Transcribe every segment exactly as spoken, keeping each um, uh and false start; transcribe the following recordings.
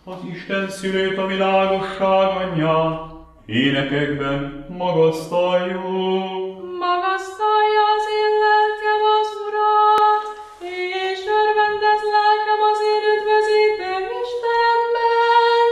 Az Isten szülőt, a világosság anyját, énekekben magasztaljuk. Magasztalja az én lelkem az Urat, és örvendez lelkem az én üdvözítő Istenben.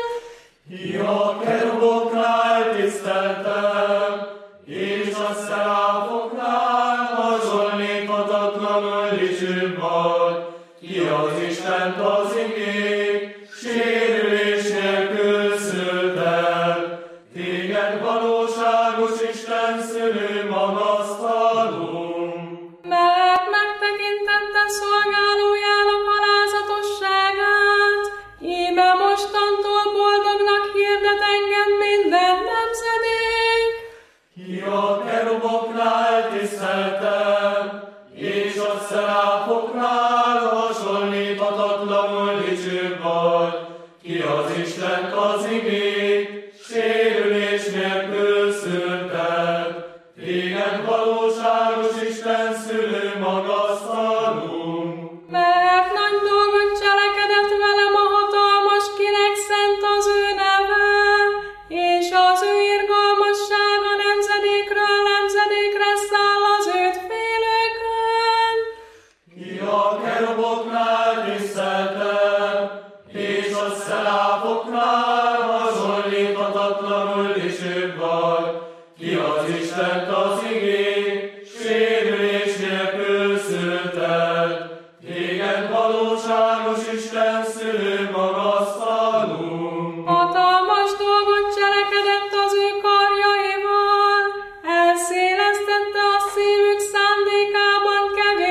Ja, keruboknál tiszteltem, és a szeráfoknál hasonlíthatatlanul dicsőbb vagy. Ki az Istent az igény, sérülés nélkül szült el. Téged valóságos Isten szülő magasztalunk. Mert megtekintette szolgálójának alázatosságát, íme mostantól boldognak hirdet engem minden nemzedék. Ja, keruboknál tiszteltem, és a szeráfoknál hasonlíthatatlanul dicsőbb vagy. Ki az Istent az igény, sérülés nélkül szült el. Téged valóságos Isten szülő magasztalunk. Mert nagy dolgot cselekedett velem a hatalmas, kinek szent az ő neve, és az ő irgalmassága nemzedékről nemzedékre száll az őt félőkön. Ja, keruboknál tiszteltem, és a szeráfoknál hasonlíthatatlanul dicsőbb vagy. Ki az Istent az igény, sérülés nélkül szült el. Téged valóságos Isten szülő magasztalunk. Hatalmas dolgot cselekedett az ő karjaival, elszélesztette a szívük szándékában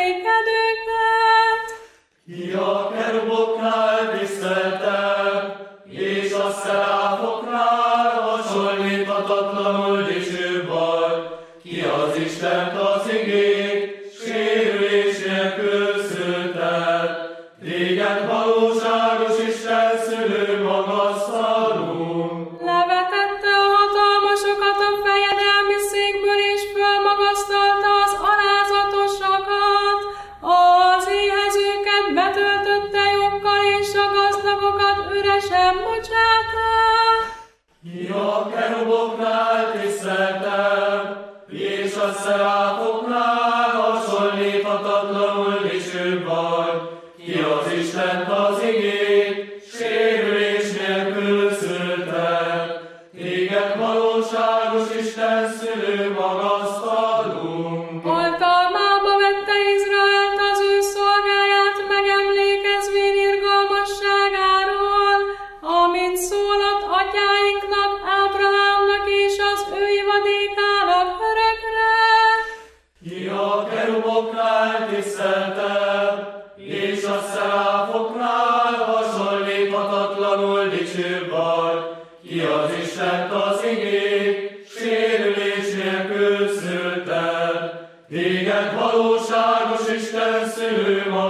kevékedőket. Ja, keruboknál tiszteltem, és a szeráfoknál hasonlíthatatlanul dicsőbb vagy. Ki az Istent az igény, sérülés nélkül szült el. Téged valóságos Isten szülő magasztalunk. Levetette a hatalmasokat a fejedelmi székből, és fölmagasztalta az alázatosakat. Az éhezőket betöltötte joggal, és a gazdagokat üresen bocsátta. Ja, keruboknál tiszteltem, és a szeráfoknál hasonlíthatatlanul dicsőbb vagy. Ki az Istent az igény, sérülés nélkül szült el. Téged valóságos Isten szülő magasztalunk. Oltalmába vette Izraelt az ő szolgáját, megemlékezvén irgalmasságáról, amit szólott atyáinknak, Ábrahámnak és az ő ivadékának örökre. Ja, keruboknál tiszteltem, és a szeráfoknál hasonlíthatatlanul dicsőbb vagy. Ki az Istent az igény, sérülés nélkül szült el. Téged valóságos Isten szülő magasztalunk.